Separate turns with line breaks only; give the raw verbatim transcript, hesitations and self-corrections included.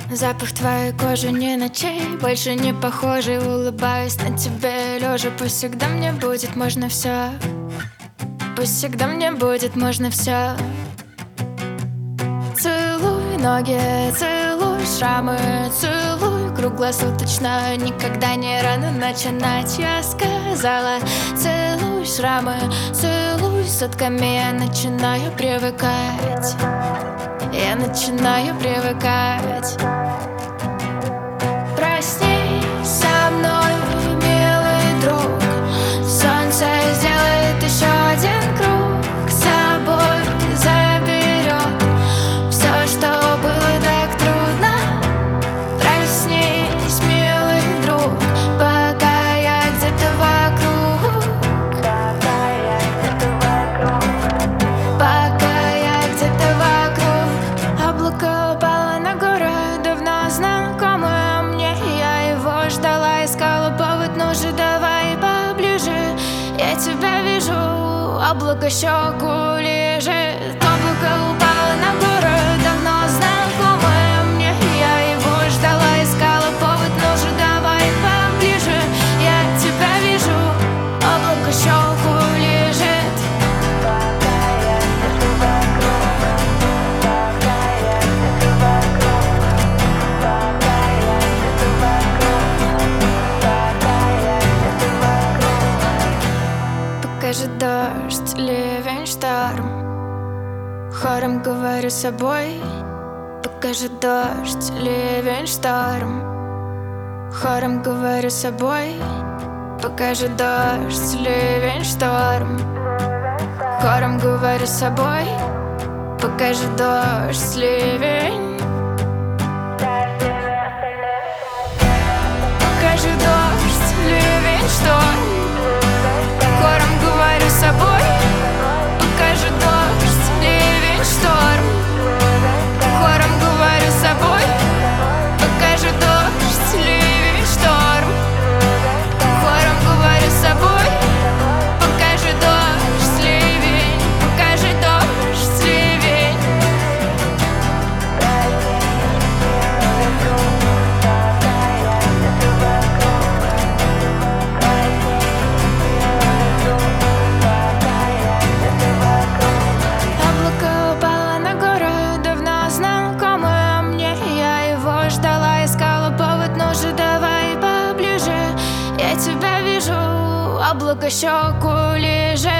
Запах твоей кожи не ночей, больше не похожий. Улыбаюсь на тебе лежа. Пусть всегда мне будет можно все. Пусть всегда мне будет можно все. Целуй ноги, целуй шрамы, целуй круглосуточно. Никогда не рано начинать, я сказала. Целуй шрамы, целуй сутками. Я начинаю привыкать. Я начинаю привыкать. Проснись со мной, милый друг. Солнце сделает еще один круг. С собой заберет все, что было так трудно. Проснись, милый друг, пока я где-то вокруг. Пока я где-то вокруг. Пока я где-то вокруг. Облако упало на горы, давно знакомое мне. Я его ждала, искала повод, ну же давай поближе. Я тебя вижу, облако щеку лежит. Облако упало на горы, давно знакомое мне. Я его ждала, искала повод, ну же давай поближе. Я тебя вижу, облако щеку лежит. Пока я где-то вокруг. Пока я где-то вокруг. Пока я где-то вокруг. Пока я где-то вокруг. Покажи дождь, ливень, шторм. Хором говорю с собой. Покажи дождь, ливень, шторм. Хором говорю с собой. Покажи дождь, ливень, шторм. Хором говорю с собой. Покажи дождь, ливень. Покажи дождь, ливень, шторм. Хором говорю с собой. Покажи дождь, ливень, шторм. Хором говорю с собой. Покажи дождь, ливень, шторм. Хором говорю с собой. Покажи дождь, ливень. Покажи дождь, ливень. Облако упало на горы, давно знакомое мне. Я его ждала, искала повод, ну же давай поближе. Я тебя вижу, облако щеку лежит.